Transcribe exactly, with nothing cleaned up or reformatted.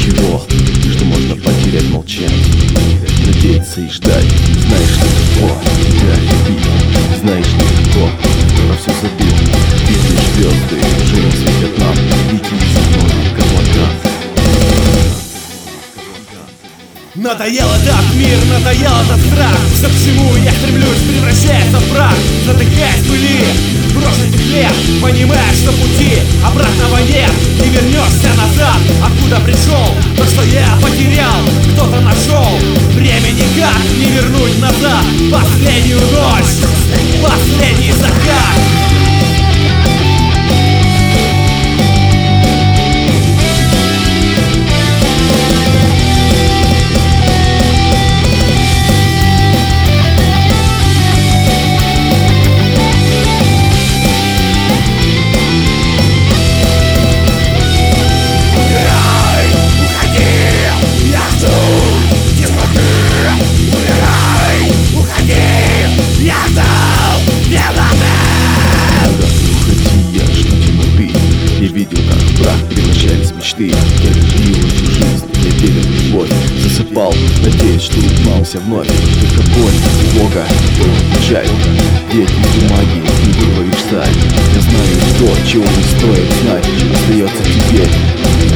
ничего, что можно потерять молчание, надеяться и ждать. Знаешь, легко тебя любить, знаешь, легко, скоро все забыл. Бедные звезды уже не светят нам, иди за мной, облака. Надоел этот мир, надоел этот страх. Все, к чему я стремлюсь, превращается в прах. Затыкаясь в пыли, брошенных лет, понимая, что пути обратного нет. Не вернешься назад, откуда пришел. То, что я потерял, кто-то нашел. Время никак не вернуть назад. Последнюю ночь, последний закат. Мечты, я любил всю жизнь, я верил в любовь, засыпал, надеясь, что улыбался вновь. Только боль, Бога, печаль, ведь из бумаги не вырваешь сталь. Я знаю то, чего не стоит знать, остается теперь